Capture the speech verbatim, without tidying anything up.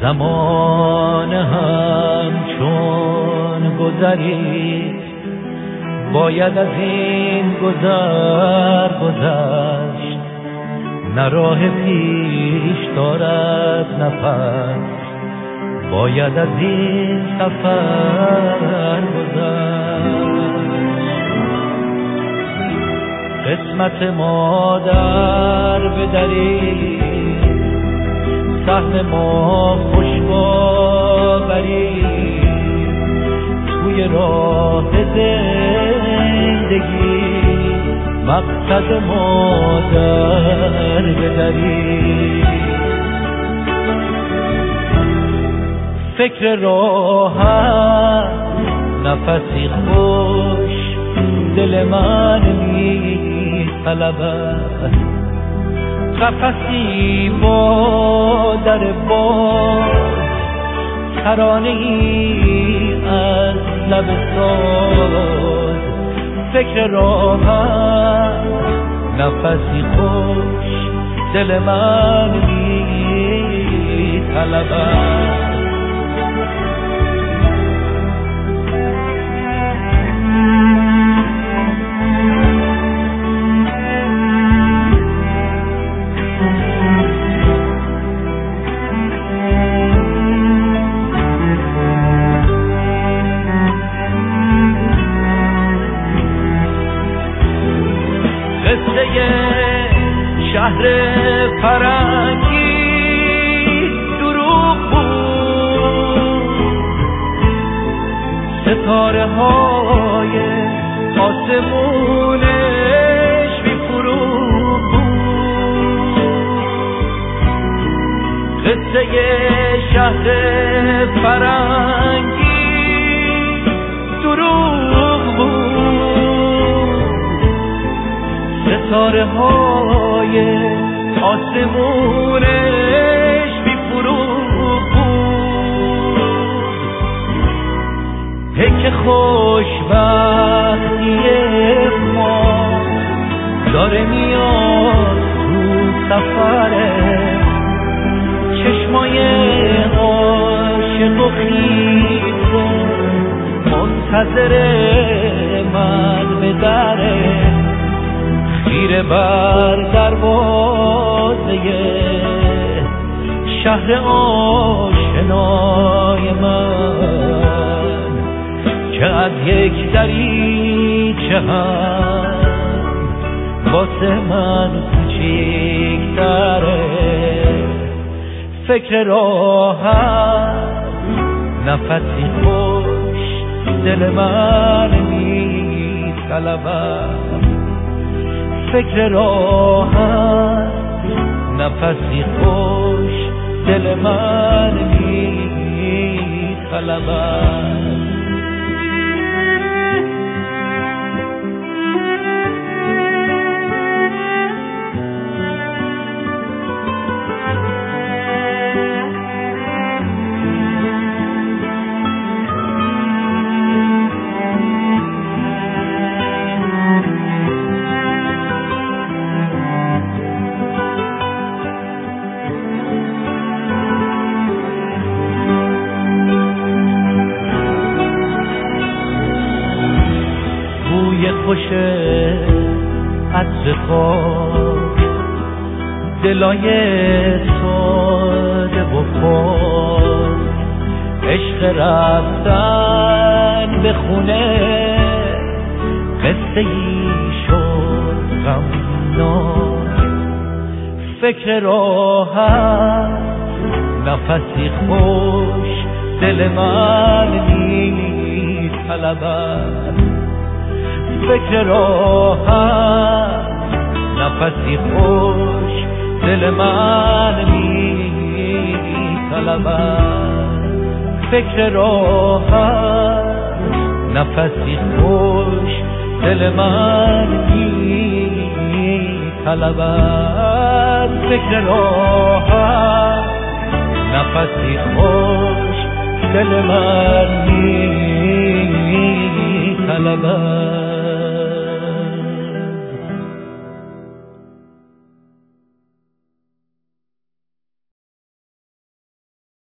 زمان همچون گذرید، باید از این گذر گذشت، نه راه پیش دارد نه پس، باید از این سفر گذشت. قسمت ما در بدرید، سهم ما خوشباورید، توی راه زندگی مقصد ما در بدرید. فکر راحت نفسی خوش دل من می طلبد، قفسی با در باز، ترانه ای از لب ساز. فکر راحت نفسی خوش دل من می طلبد. شهر فرنگی دروغ بود، ستاره های آسمونش بی فروغ بود. قصه شهر فرنگی دروغ بود، ستاره های آسمونش بی فروغ بود. که خوشبختی ما داره میاد تو سفره، چشمای عاشق و خیره منتظر من به دره، خیره بر دروازه شهر آشنای من، که از یک دریچه هم واسه من کوچیک‌تره. فکر راحت نفسی خوش دل من می‌طلبد، فکر راحت نفسی خوش دل من می‌طلبد. خوش عطر خاک، دلای ساده و پاک، عشق رفتن به خونه قصه ای شد غمناک. فکر راحت نفسی خوش دل من می‌طلبد، فکر راحت نفسی خوش دل من می‌طلبد، فکر راحت نفسی خوش دل من می‌طلبد، فکر راحت نفسی خوش دل من می‌طلبد.